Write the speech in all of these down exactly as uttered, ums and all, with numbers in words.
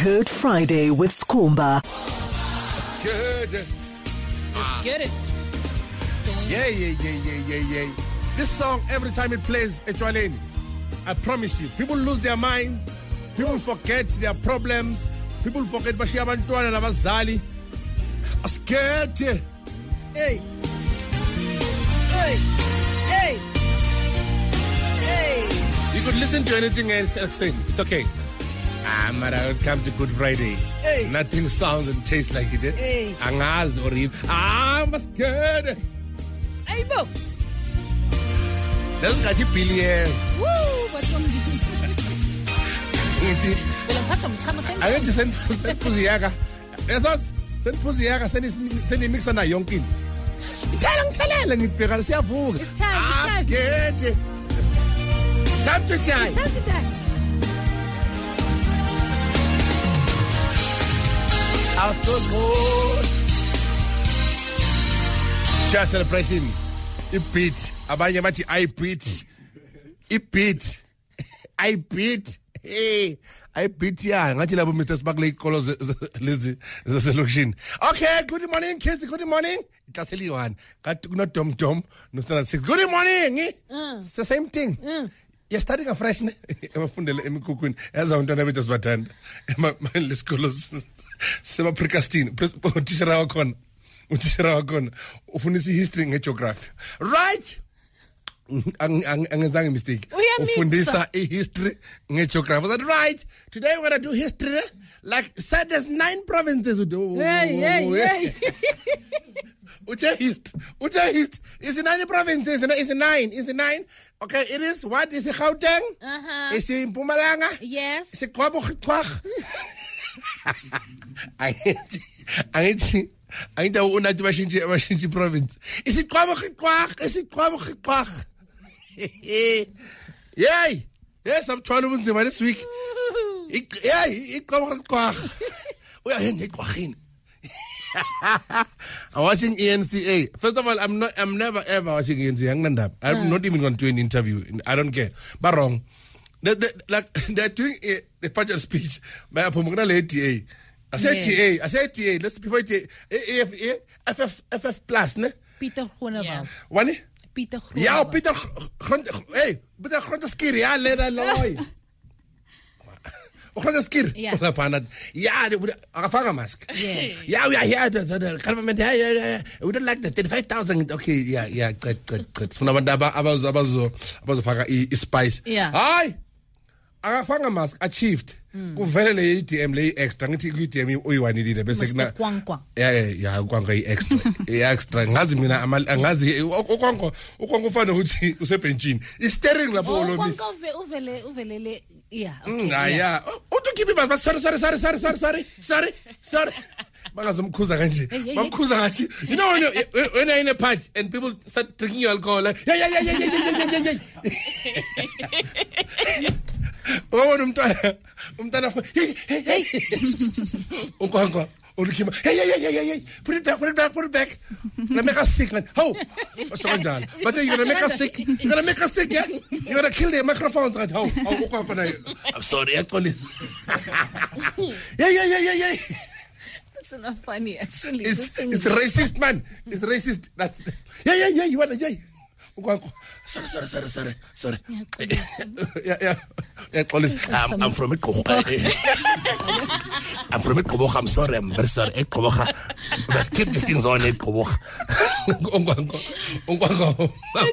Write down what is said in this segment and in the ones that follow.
Good Friday with Skhumba. It's good. Let's get it. Yeah, yeah, yeah, yeah, yeah, yeah. This song, every time it plays, Echwaleni, I promise you, people lose their minds. People forget their problems. People forget bashiya abantwana nabazali. Scared. Hey. Hey. Hey. Hey. You could listen to anything else and say, it's okay. Ah, man, I will come to Good Friday. Hey. Nothing sounds and tastes like it. Eh? Hey. Angaz or even, ah, I'm scared. Hey, Bo. That's got you billions. Woo. What's wrong with you? Well, I'm touching. I'm saying. I want to send send Puziaga. Yes, send Puziaga. Send send him mix na yonkin. Tell him, tell him. Ngibheka siyavuka. It's time. Ah, It's time. get it. Time to die. It's time to die. I'm so good. Just celebration. I beat. Abanye bathi I beat. I beat. I beat. Hey, I beat ya. Ngathi labo Mister Sparkle ikolo lezi zeselocation. Okay, good morning kids. Good morning. Ikaseli one. Kathi kuno Tom Tom no standard six. Good morning. Mm. It's the same thing. Mm. You're starting afresh. Emafundele emikukwini. Yaza untwana bethu sibathanda. Ema lesikolo sema precastine. Teacher wakhona. Utishira wakhona ufundisa history ngegeography. Right? Angenzange mistake. Ufundisa history ngegeography. Is that right? Today we're going to do history. Like said there's nine provinces. Yeah, yeah, yeah. Uche history. Uche history. Is it nine provinces? Is it nine? Is it nine? Okay, it is what? Is it Gauteng? Uh-huh. Is it Mpumalanga? Yes. Is it KwaZulu-Natal? I hate I hate I don't want to Washington, Washington province. Is it Kwabach? Is it Kwabach? Yay! Yes, I'm trying to win them this week. Yeah, it Kwabach. We are in Kwachin. I'm watching E N C A. First of all, I'm not. I'm never ever watching E N C A. I'm not even going to do an interview. I don't care. But wrong. They, they, like they're doing a, a budget speech. By a T A. I said Yes. T A. I said T A. Let's before T A. F F F F plus, ne? Peter Groenewald. What? Peter Groenewald. Ja, Peter Grond. Hey, Peter Grondeskir. Ja, lera loy. Grondeskir. Ja. La panat. Ja, die afanga mask. Yes. Ja, we are here. The government. Yeah, yeah, yeah. We don't like the thirty-five thousand. Okay, yeah, yeah. Good, good, good. Funa bandaba abazo abazo abazo faka i spice. Yeah. Hi. Akafanga mask achieved. Kuvele le A T M le extra ngithi ku A T M uyiwanilile bese kuna Kwankwa. yeah yeah kwankwa i extra i extra ngazi mina angazi ukwankwa ukwankwa ufana ukuthi usebenchini i steering lapho lo miss Kwankwa uvele uvelele yeah okay yeah uthi keep it sorry sorry sorry sorry sorry sorry sorry sorry bangazomkhuza kanje bamkhuza ngathi you know when you're, when you're in a party and people start drinking your alcohol like yeah yeah yeah yeah yeah yeah yeah yeah Wawona umntwana umntwana hey hey unkwankwa ulikhima hey hey hey hey put it back put it back put it back gonna make us sick man how so kanjalo but you're gonna make us sick you're gonna make us sick yeah you're gonna kill the microphones right how unkwankwa na I'm sorry yaxolisa yeah yeah yeah yeah yeah It's not funny actually. It's it's racist man it's racist that's yeah yeah yeah you wanna yeah unkwankwa sorry sorry sorry sorry sorry yeah yeah I'm, I'm from Eqoboga. I'm from Eqoboga. I'm sorry. I'm very sorry. Eqoboga. Let's keep these things on Eqoboga. Ongwango. Ongwango.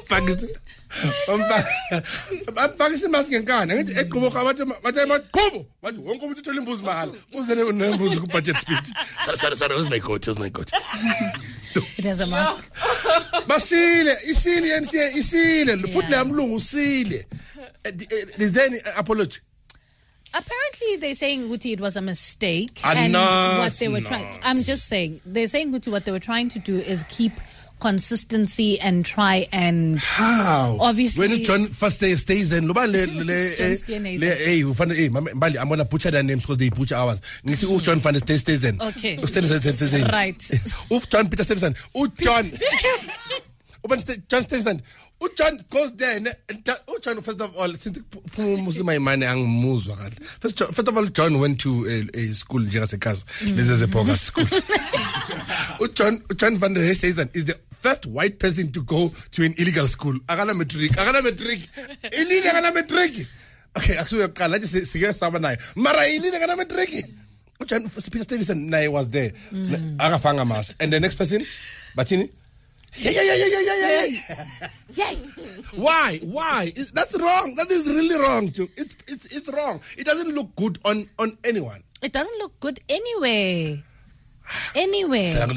I'm fagisi mask ngekana. Ngithi Eqoboga bathi bathi maqhubo. Bathi wonke umuntu uthola imbuzi mahala. Uze nembuzi ku budget speech. Sorry sorry sorry. Who's my coach? Who's my coach? It has a mask. Basile, isile nsiye isile. Futhi la mlungu usile. Is there any apology? Apparently, they're saying Guti it was a mistake, Ah, and no, what they were no. trying. I'm just saying they're saying Guti what they were trying to do is keep consistency and try and how obviously when John first day stays in loba le le le hey ufana hey mbali I'm gonna butcher their names because they butcher ours. Ngithi u John van der stays in. Okay. Stays in. Right. Uf John Peter Stevenson. U John. Open John Stevenson. uJohn goes there and uJohn, first of all, since my money angimuzwa kahle. First first of all, John went to a, a school njengasekhasi. This is a bogus school. uJohn uJohn van der Heijden is the first white person to go to an illegal school. Akana matric, akana matric. Ilini akana matric. Okay, actually qala nje sike saba naye. Mara ilini akana matric. uJohn Peter Stevenson naye was there. Akafanga mas. And the next person, Batini. Yeah, yeah, yeah, yeah, yeah, yeah, yeah. Yeah. Why? Why? It, that's wrong. That is really wrong too. It's it's it's wrong. It doesn't look good on on anyone. It doesn't look good anyway. Anyway. Who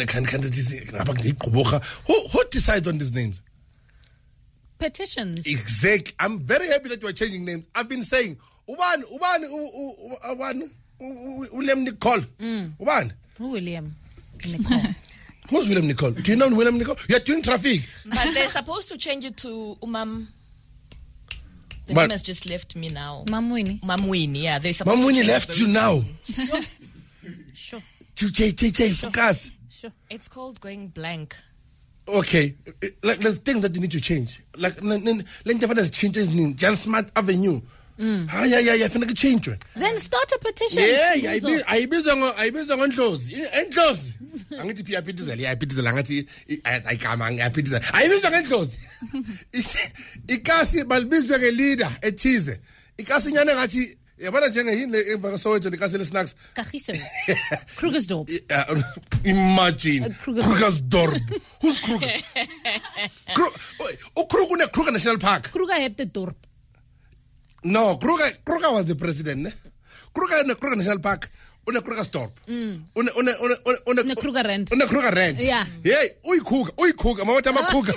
who decides on these names? Petitions. Exactly. I'm very happy that you are changing names. I've been saying Uban Uban Uban William Nicole. Uban. Who William Nicole? Who's William Nicole? Do you know William Nicole? You're doing traffic. But they're supposed to change it to Umam. The But- name has just left me now. Mamwini. Mamwini, yeah. They're supposed Mom, when to you change left it you very now. soon. Sure. J J J J focus. Sure. It's called going blank. Okay, like there's things that you need to change. Like let me change his name. Jan Smart Avenue. Ah, yeah, yeah, yeah. Finna change it. Then start a petition. Yeah, yeah. I Muzo. be, I be zongo, I be zongo close, and close. Angithi pia pitizela, yeah, pitizela angithi I come, I pitizela. I be zongo close. Ikasi balibizwe ke leader ethize. Ikasi nyane ngathi yabona njenge yini emva Soweto likasi lesnacks. Kagiso. Krugersdorp. Uh, imagine Uh, Kruger- Krugersdorp. Who's Kruger? Kruger. Oh, Kruger ne Kruger National Park. Kruger had the dorp. No, Kruger Kruger was the president. Ne? Kruger ne Kruger National Park. Une Krugersdorp. Mm. Une une une une Ne Kruger Rand. Une Kruger Rand. Yeah. Hey, uy Kruger, uy Kruger, mawatha ma Kruger.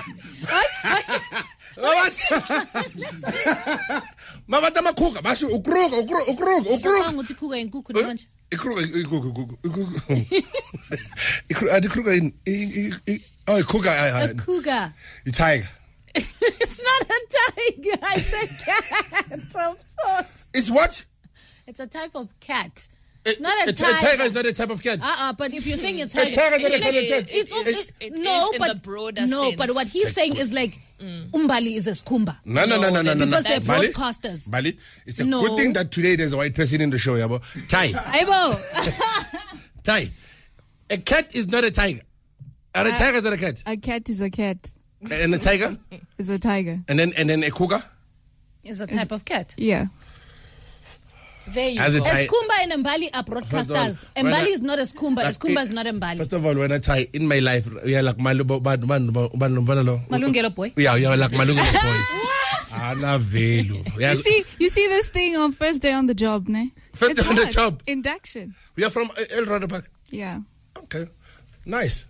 Mawatha ma Kruger, basho uKruger, uKruger, uKruger, uKruger. Ukuthi Kruger inkukhu manje. Ikruger, ikruger, ikruger. Ikruger, ikruger in oh, ikruger. A cougar. The tiger. It's not a tiger. It's a cat of sorts. It's what? It's a type of cat. It's not a a tiger. A tiger is not a type of cat. Uh-uh, but if you're saying a tiger, tiger is not a it's type like- of cat. It's, It it's, is- it no, is in but the broader no, sense. but what he's saying is like Umbali is a skumba. No, no, no, no, no, no. Because no. they're Bali, broadcasters. Bali, it's a No. good thing that today there's a white person in the show, yabo. Tai, Aibo. Tai. A cat is not a tiger. And a tiger is not a cat. A cat is a cat. And a tiger, Is a tiger. and then and then a cougar. Is a type of cat. Yeah. There you As a go. ti- Eskumba and Mbali are broadcasters. First of all, when Mbali I- is not Eskumba. Like, Eskumba it- is not Mbali. First of all, when I tie in my life, we are like Malubo, Bad Man, Malungelo boy. Yeah, we are like Malungelo boy. Ana velu. Yeah, You see, you see this thing on first day on the job, ne? First It's day on the hard. job. Induction. We are from El Dorado Park. Yeah. Okay, nice.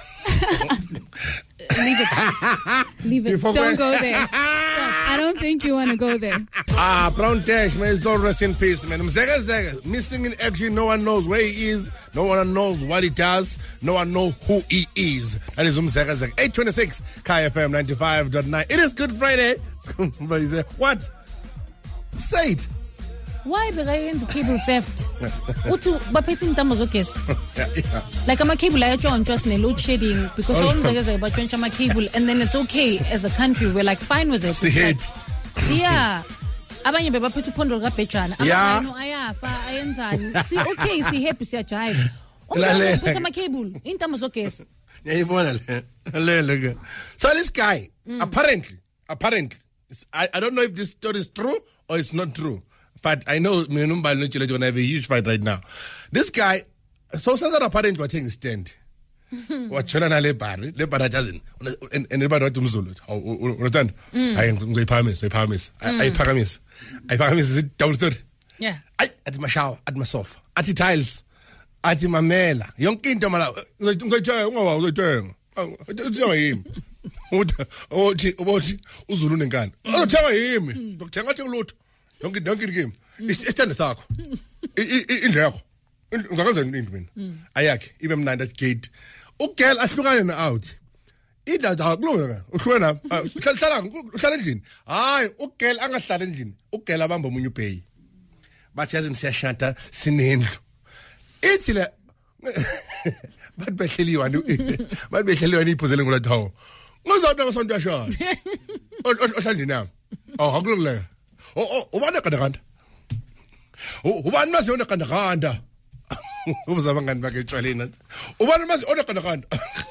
Leave it. Leave it. Before Don't when- go there. I don't think you want to go there. Ah, Brown Dash, may his soul rest in peace, man. Mzega Zega, missing in action. No one knows where he is. No one knows what he does. No one knows who he is. That is Mzega Zega. eight twenty-six, Kai F M ninety-five point nine. It is Good Friday. Somebody say, what? Say it. Why bekayenza cable theft? Uthi baphethe intambo zogesi. Yeah, yeah. Like ama cable ayatshontshwa sine load shedding because Oh, awumzekeze batshontsha ama cable and then it's okay as a country we're like fine with it. It's Si like, happy. yeah. Abanye bebaphethe uphondo likabhejana. Yeah. Abanye ayafa ayenzani. Si okay si happy siyajive. Lalela. Umzekeze ama cable intambo zogesi. Yayibona le. Le le. So this guy, apparently, apparently, it's- I, I don't know if this story is true or it's not true, but I know Minumba Luchile is going to have a huge fight right now. This guy, so says that apparently we're taking a stand. Wachona na le bar, le bar doesn't. And and everybody what umzulu. Understand? I am going to promise, I promise. I promise. I promise is it downstairs. Yeah. Ay, at my shower, at my sofa, at the tiles, at my mamela. Yonke into mala. Ngithenga ngoba uzothenga. Uthenga yimi. Uthi uthi uthi uzulu nenkani. Uzothenga yimi. Ngithenga nje lutho. Yonke yonke game. Isithande sakho. Indleko. Ngizakwenza into mina. Ayakhe ibe mnandi at gate. Ugirl ahlukane na out. Idla akulunga. Uhlwe na. Uhlala uhlala endlini. Hayi, ugirl angahlala endlini. Ugirl abamba umunye ubhay. Bathi yazi siyashanta sinendlu ithi le bathi behleliwa bathi behleliwa iphuzele ngolathi hawo ngizawuthi ngasonto yashona ohlandini nami oh akulungile oh ubani kandakanda ubani mase ona kandakanda ubuza bangani bakhe etshwaleni ubani mase ona kandakanda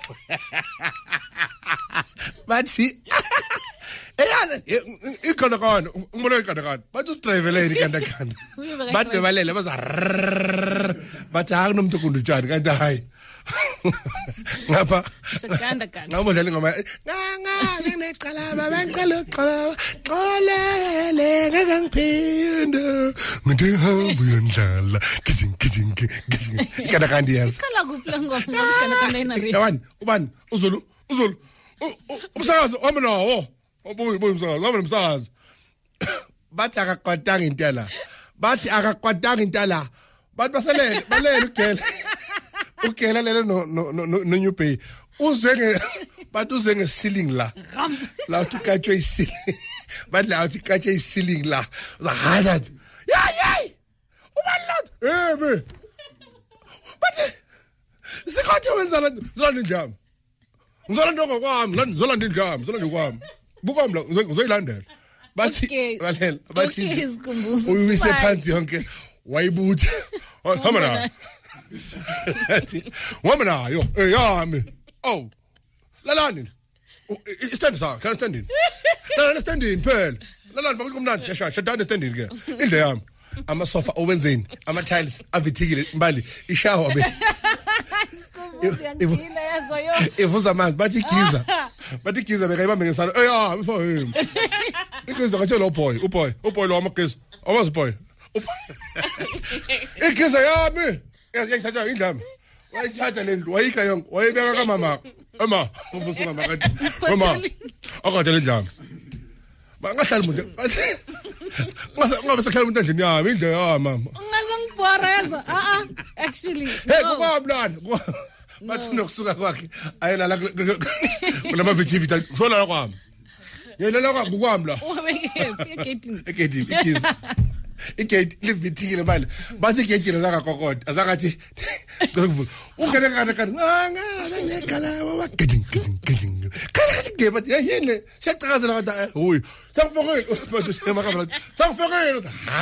bathi eyana ikandakanda umuntu ikandakanda bathi udraveleni kandakanda bathi balele baza bathi akunomuntu kundutshani kanti hayi ngapha sekanda kanti ngabo dlala ngoma nganga nginecala babangicela uxola xolele ngeke ngiphinde ngithi hamba uyondlala kizing kizing kizing kana kandi yazi kala kupla ngoma ngokana kana ina re yabani ubani uzulu uzulu umsakazo omnawo obuyi buyi umsakazo wami umsakazo bathi akakwatanga intela bathi akakwatanga intela bathi baselele balele ugela ugela lele no no no new pay uzenge bathi uzenge ceiling la la ukatshwe ceiling bathi la ukatshwe ceiling la zahala ya ya ubalot eh be bathi sikhathi wenzana zolanda indlama ngizolanda ngokwami la ngizolanda indlama ngizolanda ngokwami bukwami la ngizoyilandela bathi balela bathi uyise phansi yonke wayibutha hamba na hamba nayo eh yami oh lalani stand sa can stand in lalani stand in phela lalani bakuthi kumnandi yasha shadani stand in ke indle yami ama sofa owenzeni ama tiles avithikile imbali ishawa be ivuza amanzi bathi igiza bathi igiza bekayibambe ngesana eh yeah before him igiza katshela uboy uboy uboy lo amagesi awazi boy igiza yami yayithatha indlama wayithatha le ndlu wayika yonke wayibeka kamama ema uvusa mama kathi mama akade le ndlama bangahlali umuntu ngase ngabe sekhaya umuntu endlini yami indle ya mama ungazongibora yazo a a actually hey kukwamlana bathi nokusuka kwakhe ayena la kulama vitivita sola la kwami yena la kwami kukwami la egate ikiza igate livithikile manje bathi igate lazaka kokode azakathi ngikuvula ungene kana kana nganga ngekhala baba giding giding giding kana ke bathi yini siyacakazela kada hoyi sangifokile bathi semakamera sangifokile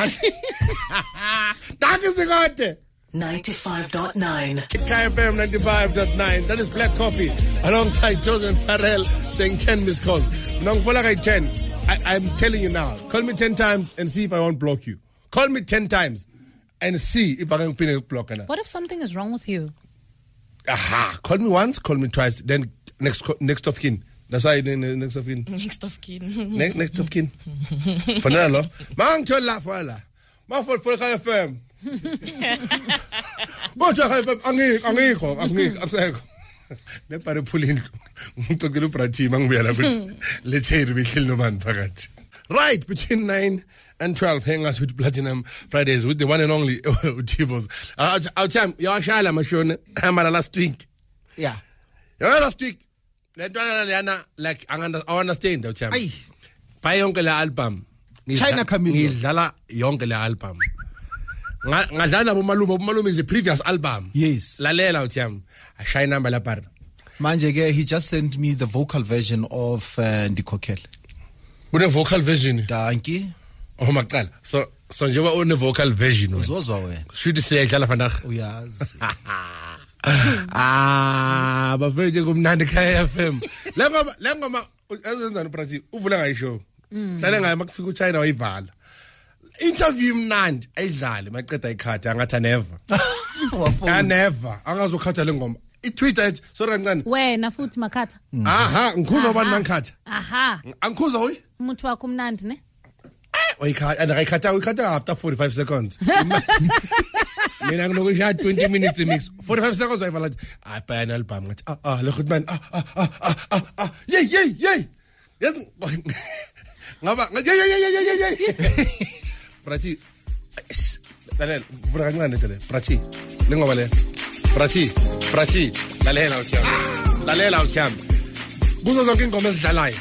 hayi dakizikade ninety-five point nine K F M ninety-five point nine. That is Black Coffee alongside Joseph Farrell saying ten missed calls. ten. I, I'm telling you now. Call me ten times and see if I won't block you. Call me ten times and see if I can pin a block. What if something is wrong with you? Aha. Call me once, call me twice. Then next next of kin. That's why next of kin. Next of kin. Next next of kin. Fanalo. Mang chola fala. Mang for for K F M. Bocha K F M angikho angikho angikho akusekho. Nepare phulini. Ngicokela uBrathi mangibuya lapha. Letheri bihleli nobani phakathi. Right between nine and twelve hang out with Platinum Fridays with the one and only Tibos. Our time yashala mashone mara last week. Yeah. Yeah, last week. Lentwana like I understand our time. Ay. Buy yonke la album. China Chameleon. Ngidlala yonke la album. Ngadlala bomalume bomalume is the previous album. Yes. Lalela uthiyam. Ashaya number la par. Manje ke he just sent me the vocal version of uh, Ndikhokhele. Une vocal version. Dankie. Oh maqala. So so njengoba une vocal version. Uzozwa wena. Should say idlala vandag. Uyazi. Ah, bafike kumnandi K F M. La ngoma la ngoma ezenzani uPrathi uvula ngayi show. Hlale ngayi makufika uChina wayivala. Interview mnandi ayidlale maqeda ikhadi angathi never. Wafuna. Never. Angazokhatha le ngoma. I-Twitter ethi sorry kancane. Wena futhi makhatha. Aha, ngikhuza abantu mangikhatha. Aha. Angikhuza hoyi? Umuntu wakho umnandi ne? Uyikhatha, and ayikhatha uyikhatha after forty-five seconds. Mina nginokusha twenty minutes mix. forty-five seconds wayivala nje. Ah, bhayana album ngathi ah ah le goodman ah ah ah ah ah. Yey yey yey. Yes. Ngaba yey yey yey yey yey. Prathi. Lalela, vura kancane tele. Prathi. Lengoba le. Prathi, Prathi, lalela uthiyam. Lalela uthiyam. Kuzo zonke ingoma ezidlalayo.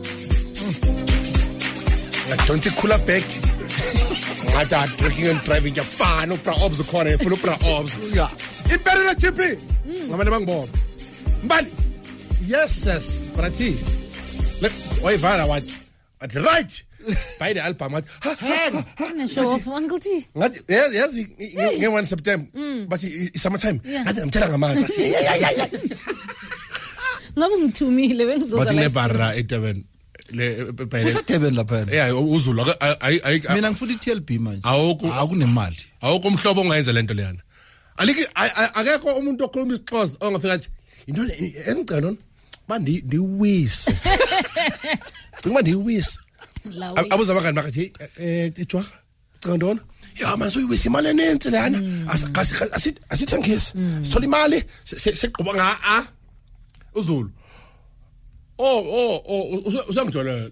La don't cool up back. Ngada drinking and driving ya fana upra obs khona full upra obs. Yeah. Iperela T P. Ngabane bangibona. Mbali. Yes, yes, Prathi. wayivala wathi wathi right buy the album wathi Can I show off, Uncle T? ngathi yazi nge-one September but it's summertime ngathi ngimtshela ngamanzi Ngabe ngithumile bengizoza bathi la. nebara eDurban le by Usadeben lapha. yeah uzulu ayi Mina ngifuna i-T L B manje. Awukho- Akunemali. awukho umhlobo ongayenza lento leyana aliki akekho umuntu okhuluma isixhosa ongafika athi into le engicela manje ndiwise ngima ndiwise La abuza abangani bakathi eh ejwaga cha ndona ya manje uyiwisa imali enensi lana asithi asithengise sithola imali seqhuba nga a uzulu oh oh oh usangijolela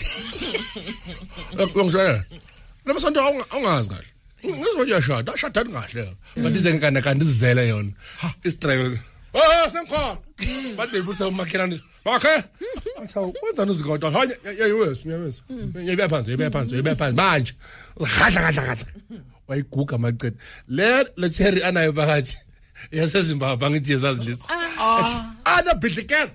ngizwa lama sonto awungazi kahle ngizwe nje shada shada kahle but ize ngikana kanti izizele yona isitrayel oh sengikhona bathi bebusa umakhelane okay athawu kwenzani uzigodo hayi yeyewesi ngiyawesa yebeya phansi yebeya phansi yebeya phansi manje gadla gadla gadla wayiguga amaqeda le le cherry anayo phakathi yaseZimbabwe angithi yezazi lesi ana bidlikelo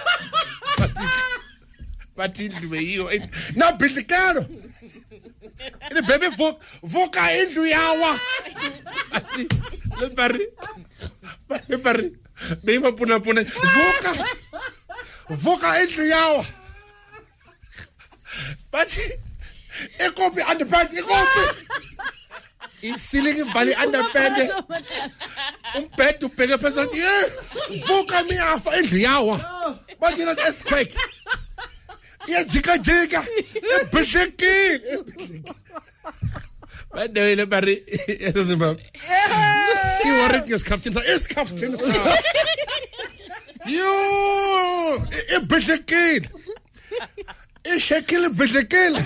bathi ndwe yiyo na bidlikelo ini baby vuka vuka indlu yawa athi le pari le pari beyima puna puna vuka vuka indlu yawa bathi ekopi underpants ekopi i-ceiling valley underpants umbhede ubheke phezulu eh vuka miyafa indlu yawa bathi not earthquake iyajika jika ebhedlekile badewe le bari eZimbabwe iworek ngesikhaftini sa esikhaftini sa yo ebhedlekile ishekile ebhedlekile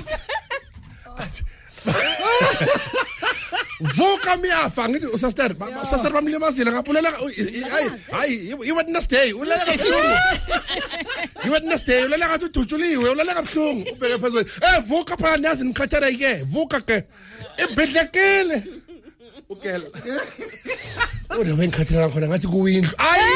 vuka miyafa ngithi usister usister bamlimazile ngapulela hayi hayi iwednesday ulela kabuhlungu iwednesday ulela ngathi udutshuliwe ulela kabuhlungu ubheke phezulu eh vuka phana yazi nikhathara ke vuka ke ebhedlekile ukela ode wenkhathara khona ngathi kuwindlu ayi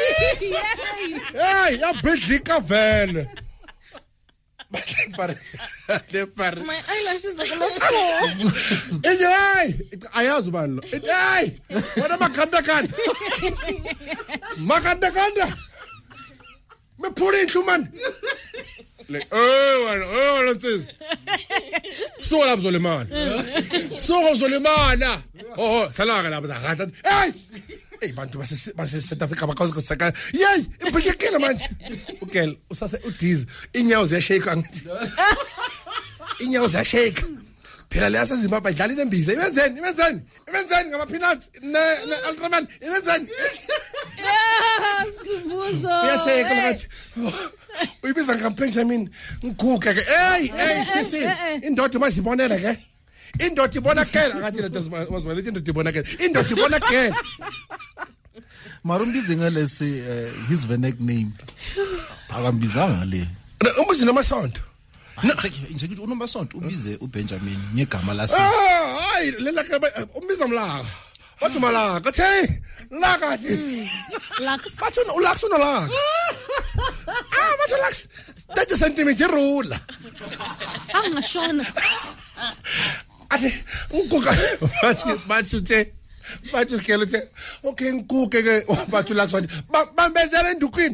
hey yabhedlika vele Pare, le pare. My eyelashes are gonna fall. Hey, ayazi ubani lo. Hey, wena makanda kani. Makanda kanda. Me phula indlu man. Le oh, oh, lensis. Sola mzolemana. Sola mzolemana. Oh, salaka lapha zakhatha. Hey! Hey bantu base base South Africa bakwazi kusaka. Yey, ibhekekile manje. Ukela, usase udiz. Inyawo ziyashake angithi. Inyawo ziyashake. Phela leyasa Zimbabwe idlala inembiza. Imenzeni, imenzeni. Imenzeni ngama peanuts ne Ultraman. Imenzeni. Yes, kubuzo. Uyashake manje. Uyibiza ngaBenjamin ngiguga ke. Hey, hey sisi. Indoda masibonela ke. Indoda ibona kela akathi lento mazibona indoda ibona kela. Indoda ibona kela. Marumbize ngalesi his venek name. Akambizanga le. Umbuzi nomasonto. Nje ngithi unomasonto ubize uBenjamin ngegama lasi. Ah, hayi lela ke umbiza mlaka. Wathi malaka, hey, laka thi. Laks. Bathi ulaks unolaka. Ah, bathi ulaks thirty centimeters ruler. Angashona. Athi ukuka bathi bathi uthe bathi usikele uthe okay ngikuke ke bathi ulaks wathi bambezela endukwini.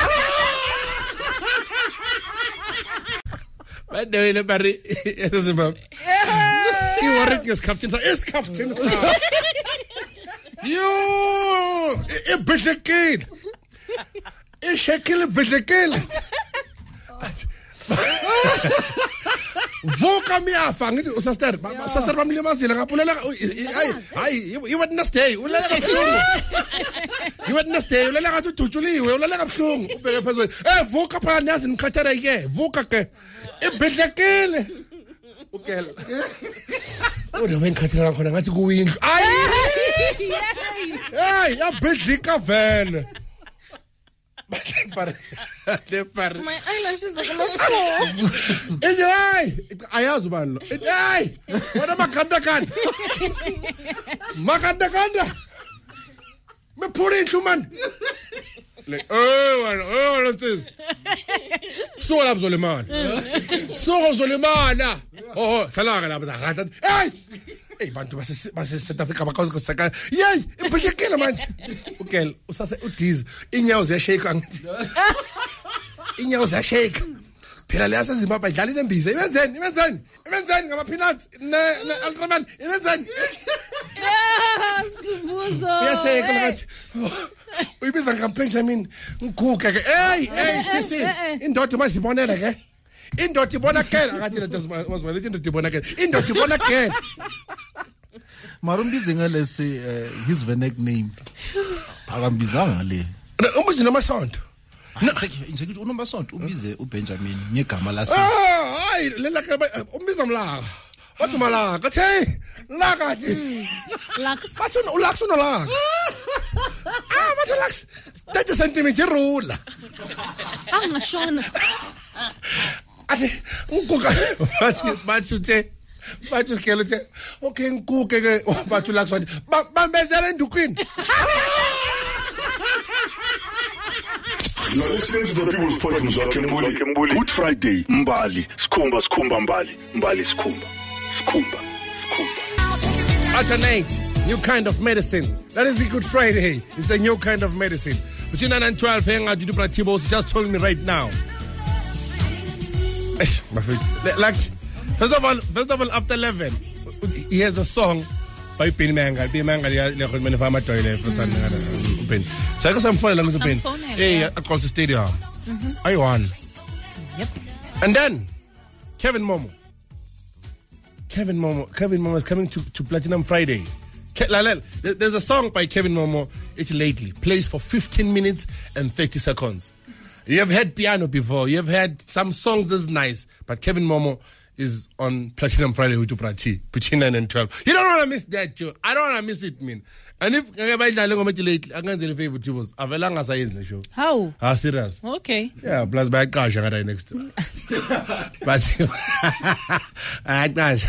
Badewe le bari eZimbabwe. Iworek ngesikhaftini sa esikhaftini sa. Yo, ebhedlekile. Ishekile ebhedlekile. Vuka miyafa ngithi usister usister bamlimazile ngapulela hayi hayi iwednesday ulela kabuhlungu. Iwednesday ulela ngathi udutshuliwe ulela kabuhlungu ubheke phezulu eh vuka phana yazi nikhathara ke vuka ke ebhedlekile ukela ode wenkhathara khona ngathi kuwindlu ayi hey yabhedlika vele pare le pare My eyelashes are gonna fall. hey ayazi ubani lo hey wena makanda kani makanda kanda me phula indlu man le oh oh lensis suka lapho uzolimana suka uzolimana oh hlala lapha zakhatha hey hey bantu base base South Africa bakwazi kusaka yey ibhekele manje ukela usase udiz inyawo ziyashake angithi inyawo ziyashake phela leyasa Zimbabwe idlala inembiza imenzeni imenzeni imenzeni ngama peanuts ne Ultraman imenzeni Skubuzo. uyashake ngathi uyibiza ngaBenjamin ngiguge ke hey hey sisi indoda masibonela ke indoda ibona kela akathi lento mazibona indoda ibona kela indoda ibona kela Marumbize ngalesi uh, his nickname. Akambizanga le. Umbize nomasonto. Nje ngithi unomasonto ubize uBenjamin ngegama lasi. Ah, hayi lela ke umbiza mlaka. Wathi malaka the laka thi. Laks. Bathi ulaks unolaka. Ah, bathi laks thirty centimeters ruler. Angashona. Ati ukuka bathi bathi uthe bathi skelo uthe okay ngikuke ke bathi laks wathi bambezela endukwini. You're listening to the People's Podcast with Mbuli. Good Friday, Mbali. Skumba, Skumba, Mbali. Mbali, Skumba. Skumba, Skumba. Alternate, new kind of medicine. That is a Good Friday. It's a new kind of medicine. Between nine and twelve, hang out, you do Tibos just told me right now. My friend, like, first of all, first of all, after eleven, he has a song by Penny Mangal. Penny Mangal, yeah, le khona mfama toilet for tan ngana Penny. So I some phone lang sa Penny. Eh, across the stadium. I won. Yep. And then Kevin Momo. Kevin Momo. Kevin Momo is coming to, to Platinum Friday. Ke- Lalel, there- there's a song by Kevin Momo. It's lately plays for fifteen minutes and thirty seconds. You have heard piano before. You have heard some songs that's nice, but Kevin Momo is on Platinum Friday with Uprati between nine and twelve. You don't want to miss that, Joe. I don't want to miss it, man. And if I lately, I'm going to favor Tibos. Avelanga says the show. How? Ah, serious. Okay. Yeah, plus by cash I got that next to. But I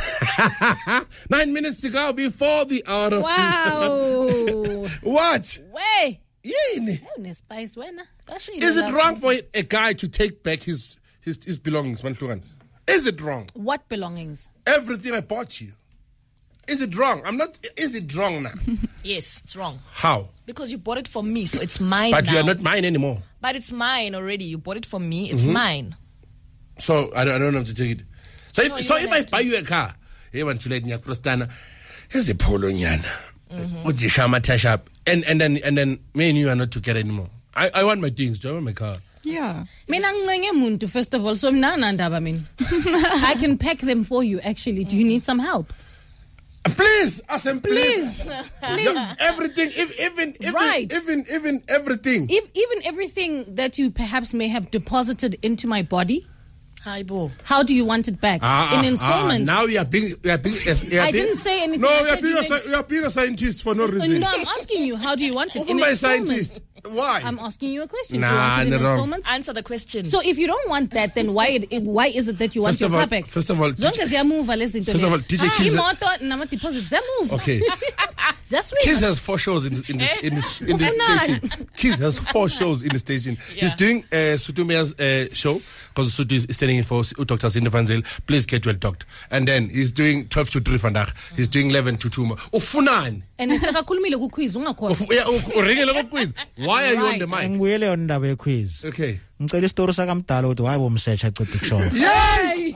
gosh. Nine minutes to go before the hour of Wow. what? Way. Yini? Spice wena. Is it wrong for a guy to take back his his, his belongings, Manhlukan? Is it wrong? What belongings? Everything I bought you. Is it wrong? I'm not. Is it wrong now? Yes, it's wrong. How? Because you bought it for me, so it's mine But now. you are not mine anymore. But it's mine already. You bought it for me. It's Mm-hmm. mine. So I don't, I don't have to take it. So if, No, you so don't if I have to. buy you a car, hey man, too late nyak frostana. Here's a polo nyana. Would you shama tash up? And and then and then me and you are not together anymore. I, I want my things. Do I want my car? Yeah. Mina ngicenge muntu first of all, so mina nandaba mina. I can pack them for you actually. Do you need some help? Please, Asem, please. Please. Please. Everything, if, even, even, Right. even, even, everything. If, even everything that you perhaps may have deposited into my body, Hi, Bo. how do you want it back? Ah, In ah, installments? ah, now you are being, you are being, you are I being- didn't say anything. No, I you are said being, you a, sci- you are being a scientist for no Uh, reason. No, I'm asking you, how do you want it? Over In my installments? scientist. Why? I'm asking you a question. Nah, do you want it in no, wrong. installments? Answer the question. So if you don't want that, then why it, it- why is it that you want First your of all- car back? first of all, zonke ziyamuva lezi zinto first of lezi. all, D J Ah, Keys- imoto nama deposit ziyamuva. Okay. Ziyaswing. Kids has four shows in this in this in this, in this Ufunani? station. Kids has four shows in the station. He's Yeah. doing uh, Sutumea's uh, show because Sutu is standing in for Doctor Cindy Van Zyl. Please get well talked. And then he's doing twelve to three vandag. He's doing eleven to two. Ufunani? And sekakhulumile ku quiz ungakhona. Uf- yeah, u- uringile ku quiz. Why are you on the mic? ngibuyele yona indaba yequiz Okay. ngicela isitori sakamdala ukuthi hayi bomsearch acede kushona Yay!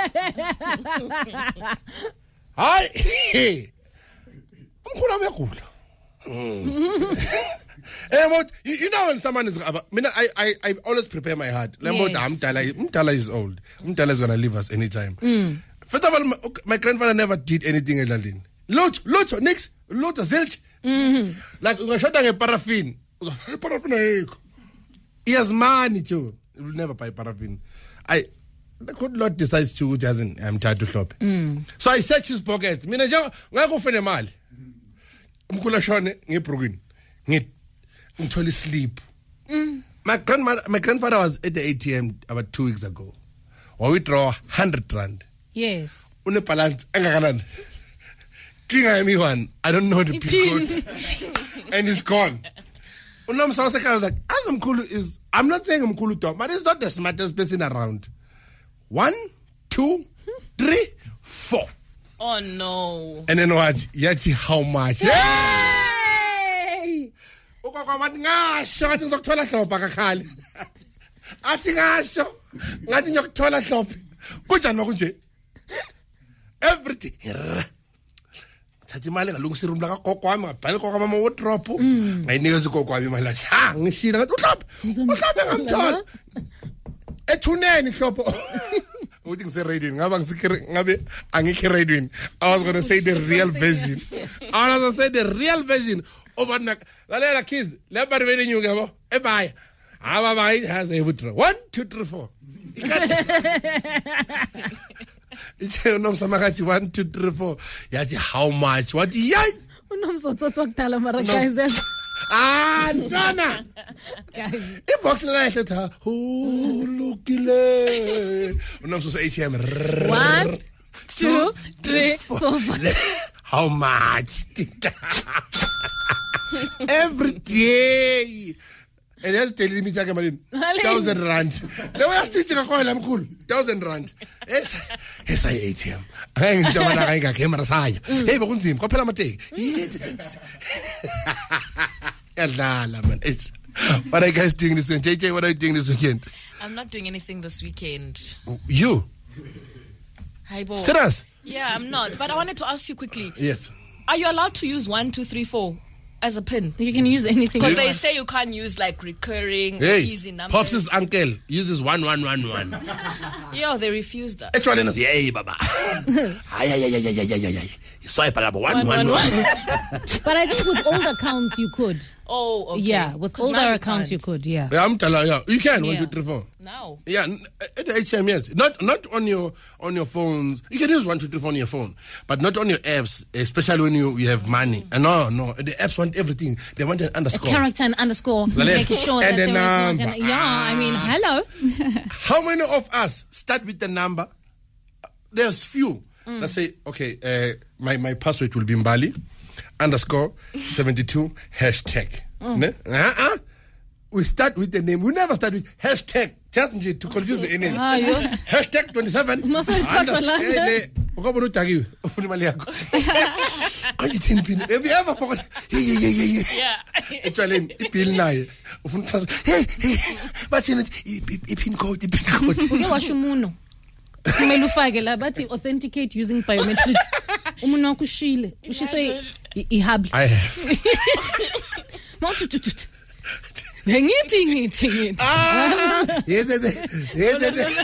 Hi. Umkhulu uyagula. Eh, but you, you know when someone is about, I mean, I, I, I always prepare my heart. Like, Yes. but Mtala, Mtala is old. Mtala is gonna leave us anytime. First of all, my, my grandfather never did anything at Lalin. Lot, lot, nix, lot, zilch. Like, ungashota nge paraffin. Hey, paraffin ayikho. He has money too. He will never buy paraffin. I, the good Lord decides to, which hasn't, I'm tired to shop. So I search his pockets. Mina njengo, ngakufene mali. Umkhulu shone ngeBrooklyn. Ngit ngithola sleep. My grandmother, my grandfather was at the A T M about two weeks ago. Or we draw one hundred rand. Yes. Une balance engakanani. Kinga yami one. I don't know the pin code. And it's gone. Unomsawa sekhaya was like, Mkulu is, I'm not saying Mkulu Tom, but he's not the smartest person around. One, two, three, four. Oh no. And then what? Yati, how much? Hey! Ukakwa mathi ngasho ngathi ngizokuthola hlopha kakhali. Athi ngasho ngathi ngiyokuthola hlopha. Kunjani makunje? Everything. Thathi imali ngalungisa iroom la kagogo wami ngabhala gogo mama wardrobe. Ngayinikeza ugogo wami imali athi ha ngishila ngathi uhlopha. Uhlopha ngamthola. Ethuneni hlopha. Uthi ngise radio ngaba ngisikhere ngabe angikhe radio. I was going to say the real version. I was going to say the real version of an lalela kids le bari bene nyuke yabo ebaya aba bayi has a withdraw one two three four Iche unomsamakathi one two three four yathi how much what yay unomsotsotso kudala mara guys ah nana guys ibox la ehle tha ulukile unomsosa A T M one two three four how much every day and that's telling me take money thousand rand le wa stitch ka khona mkhulu thousand rand esa esa A T M ngishaba la kayika camera saya hey bekunzima kwaphela amateki yadlala man it's what are you guys doing this weekend? J J, what are you doing this weekend? I'm not doing anything this weekend. You Hi Bo. serious? Yeah, I'm not. But I wanted to ask you quickly. Yes. Are you allowed to use one, two, three, four as a pin? you can use anything Because you they want. say you can't use like recurring or Hey, easy numbers. Pops' uncle uses one one one one. Yo, they refused that. Actually, no, hey, baba. Ay, ay, ay, ay, ay, ay, ay, ay. Swipe alabo one One, one one, one. But I think with older accounts you could. Oh, okay. Yeah, with 'Cause now older you accounts you can't. could, yeah. Yeah, I'm telling you, you can one Yeah. two three four. Now. Yeah, n- at the A T M, yes. Not not on your on your phones. You can use one two three four on your phone, but not on your apps, especially when you, you have money. And no, no, the apps want everything. They want an underscore. Character and underscore, Lale- making sure and that the there is not number. gonna, yeah, I mean, hello. How many of us start with the number? There's few. Mm. Let's say, okay, uh, my, my password will be Mbali, underscore, seventy-two, hashtag. Mm. Ne? Uh-uh. We start with the name. We never start with hashtag, just to confuse the name. Ah, yo. Hashtag twenty-seven. Must have passed a lot. Ukabona utakiwe ufuna imali yakho. Angithi pin. Have you ever forgot? Yeah, yeah, yeah, yeah, yeah. Yeah. Actually, ipill naye. Ufuna transfer. Hey, hey. Bathina ipin code, ipin code. Uke washo umuno. Kumele ufake la bathi authenticate using biometrics. Umuno wakho ushile. Ushiswe ihubs. I have. Mawututut. Ngithi ngithi ngithi. Ah, yes, yes, yes, yes, yes.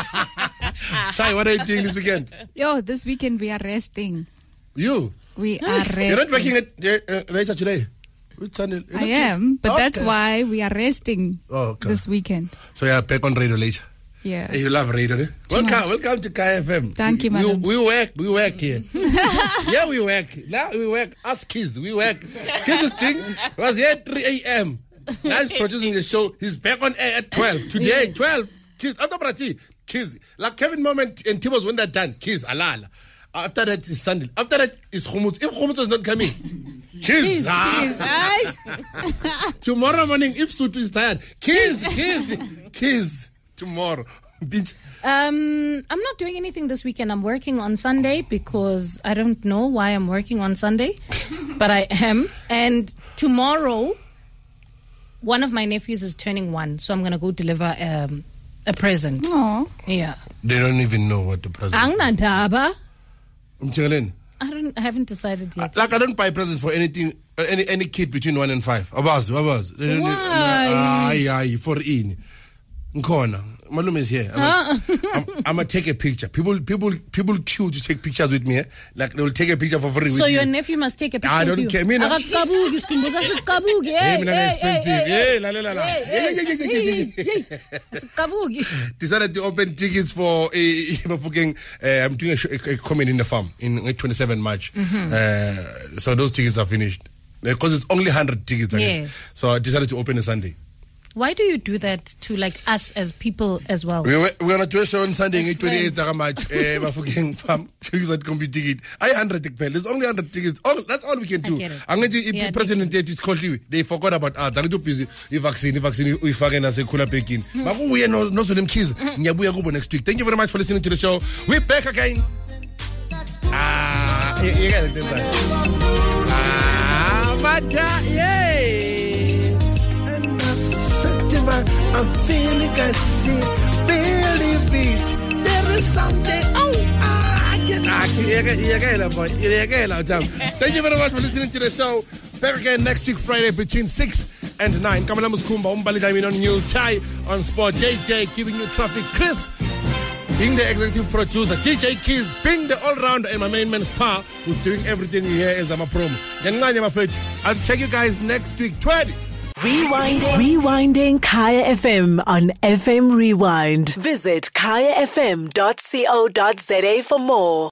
Sai, what are you doing this weekend? Yo, this weekend we are resting. You? We are resting. You're not working at uh, later today? Which channel? You're I not- am, but that's Okay. why we are resting Oh, okay. this weekend. So you're back on radio later. Yeah. Hey, you love radio, eh? Welcome, much. welcome to K F M. Thank you, we, madam. we work, we work here. Yeah, we work. Now we work. Us kids, we work. Kids thing was here at three a.m. Now he's producing the show. He's back on air at twelve. Today, twelve. Kids, after Brati, kids. Like Kevin Moment and Tibos when they're done. Kids, alala. After that is Sunday. After that is Khumutz. If Khumutz is not coming, kids. Ah. Tomorrow morning, if Sutu is tired, kids, kids, kids. Tomorrow. Bitch. Um, I'm not doing anything this weekend. I'm working on Sunday because I don't know why I'm working on Sunday, but I am. And tomorrow, one of my nephews is turning one, so I'm gonna go deliver um, a present. Oh, Yeah. They don't even know what the present is. Angnandaba. Umtshela. I don't. I haven't decided yet. Like I don't buy presents for anything, uh, any any kid between one and five. Abazi, abazi. They don't- Why? Aye, aye, for in. Nkona. Malum is here. I'm, I'm, I'm gonna take a picture. People, people, people queue to take pictures with me. Eh? Like they will take a picture for free. So with your you. nephew must take a picture I don't with you. care. Mina- Akakabuki, sikhumbuza sikabuki. Hey, Hey, mina hey, hey, expensive. hey, Hey, la la la la. hey, Yeah, yeah, yeah, yeah, yeah, yeah, yeah. hey. Sikabuki. Decided to open tickets for a. Uh, I'm doing a, show, a, a comedy in the farm in twenty-seventh March. Mm-hmm. Uh, so those tickets are finished because it's only one hundred tickets. I need. Yes. So I decided to open a Sunday. Why do you do that to like us as people as well? We, we're going to do a show on Sunday, As twenty-eighth of March. Eh, Bafokeng Farm. Choose that computer ticket. I hundred tickets. There's only hundred tickets. All, that's all we can do. get it. I'm going to Yeah, it president is called you. They forgot about ads. I'm too busy. The vaccine, the vaccine. We fucking as a cooler peking. But we are no no so them kids. Nyabuya go next week. Thank you very much for listening to the show. We're back again. Ah, you, you got it. Ah, but yay. I'm feeling a shit, believe it. There is something. Oh, ah, I can't. Thank you very much for listening to the show. Back again next week, Friday, between six and nine. Kamalamus Kumba, Umbali Diamond on News, Chai on Sport, J J giving you traffic, Chris being the executive producer, D J Keys being the all-rounder, and my main man Spa, who's doing everything here as I'm a promo. I'll check you guys next week, twenty. Rewinding. Rewinding Kaya F M on F M Rewind. Visit kaya f m dot co dot za for more.